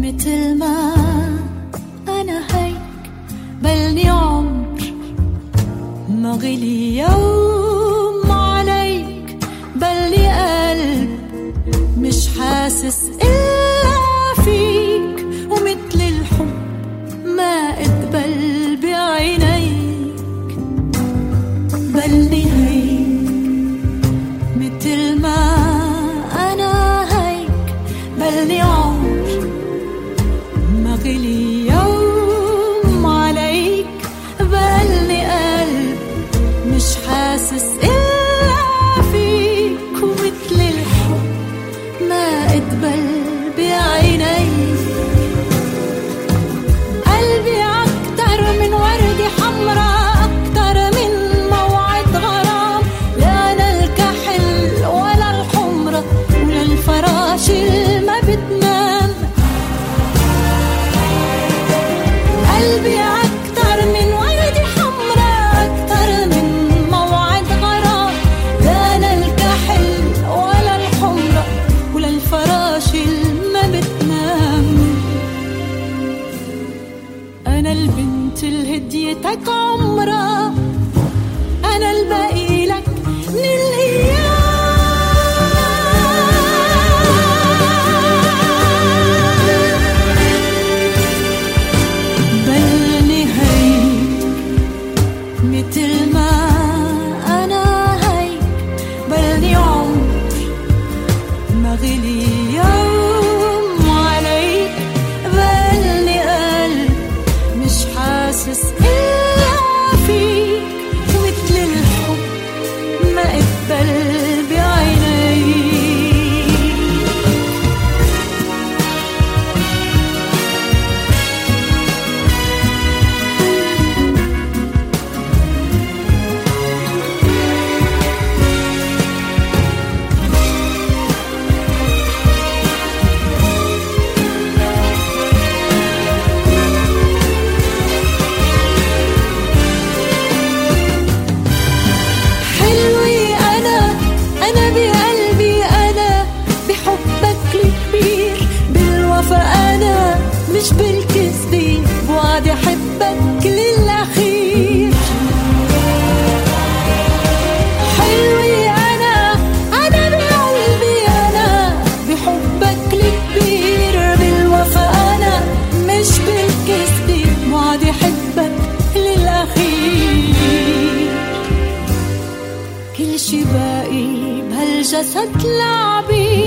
متل ما أنا هيك بلني عمر ما غلي يوم عليك، بلني قلب مش حاسس إلا فيك، ومثل الحب ما قتبل بعينيك. بلني هيك متل ما أنا هيك بلني عمر ما غلي يوم عليك، بلني قلب مش حاسس إلا فيك، ومثل الحب ما قتبل بعينيك. قلبي أكتر من وردة حمراء، أكتر من موعد غرام، لا أنا الكحل ولا الحمرة ولا الفراش ما بتنام. قلبي أكتر من وردة حمراء، أكتر من موعد غرام، لا أنا الكحل ولا الحمرة ولا الفراش ما بتنام. أنا البنت الهديتك عمرها، أنا الباقي لك من الأيام. بلني هيك متل ما أنا هيك بلني عمر ما غلي يوم عليك، بلني قلب مش حاسس إلا فيك، ومثل الحب ما قتبل بعينيك. حلوي أنا بقلبي، أنا بحبك الكبير، بالوفا أنا مش بالكذب، بوعد أحبك للأخير. حلوي أنا بقلبي، أنا بحبك الكبير، بالوفا أنا مش بالكذب، بوعد أحبك للأخير. كل شي باقي بهالجسد لعبي،